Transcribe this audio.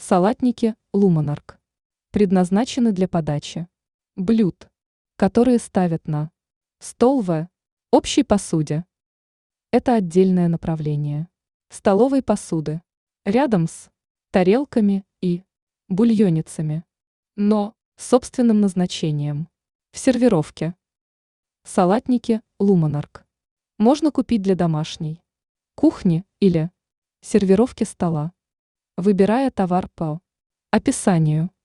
Салатники Луманарк предназначены для подачи блюд, которые ставят на стол в общей посуде. Это отдельное направление столовой посуды, рядом с тарелками и бульонницами, но собственным назначением в сервировке. Салатники Луманарк можно купить для домашней кухни или сервировки стола, выбирая товар по описанию.